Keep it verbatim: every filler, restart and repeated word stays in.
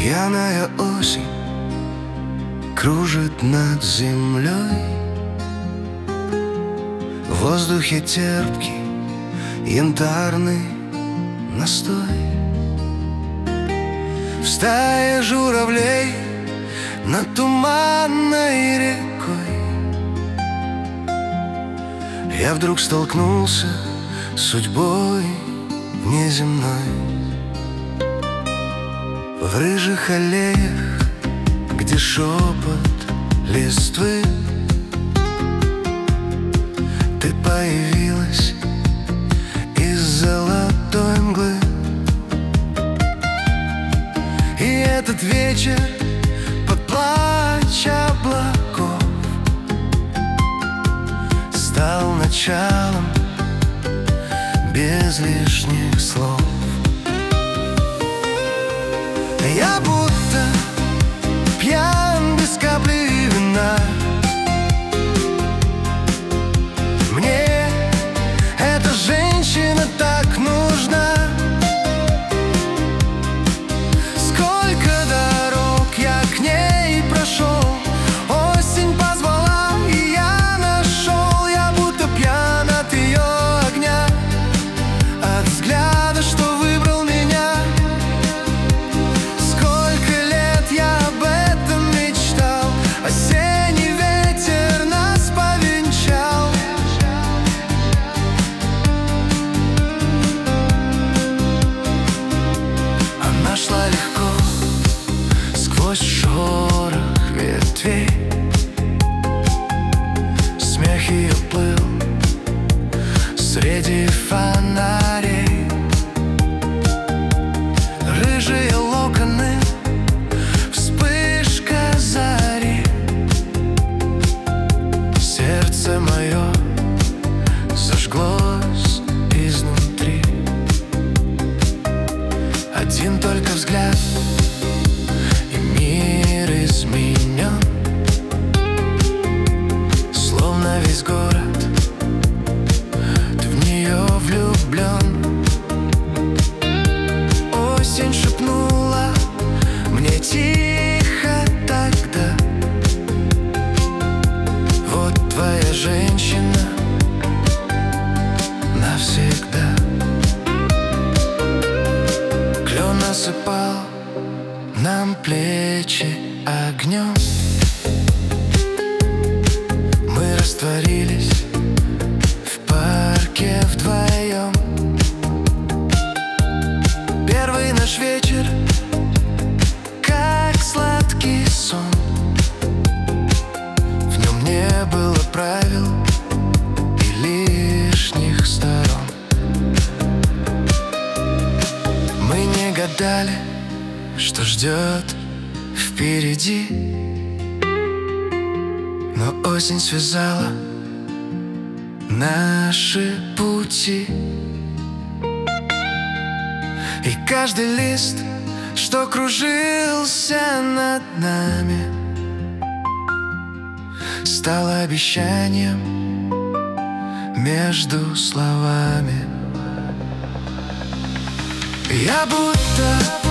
Пьяная осень кружит над землей, в воздухе терпкий янтарный настой. В стае журавлей над туманной рекой я вдруг столкнулся с судьбой неземной. В рыжих аллеях, где шепот листвы, ты появилась из золотой мглы. И этот вечер под плач облаков стал началом без лишних слов. Я будто пьян без капли вина. Мне эта женщина так нужна. Сколько дорог я к ней прошел, осень позвала, и я нашел. Я будто пьян от ее огня, от взгляда, что выбрал меня. Сколько лет я об этом мечтал, осенний ветер нас повенчал. Она шла легко сквозь шорох ветвей, смех ее плыл среди фонарей. Рыжие локоны, вспышка зари. Сердце мое зажглось изнутри. Один только взгляд, и мир изменен. Словно весь город, ты в нее влюблен. Осень шепнула мне тихо тогда: вот твоя женщина навсегда. Клен насыпал нам плечи огнем. Мы растворились в парке вдвоем. Первый наш вечер, как сладкий сон. В нем не было правил и лишних сторон. Мы не гадали, что ждет впереди, но осень связала наши пути. И каждый лист, что кружился над нами, стал обещанием между словами. Я будто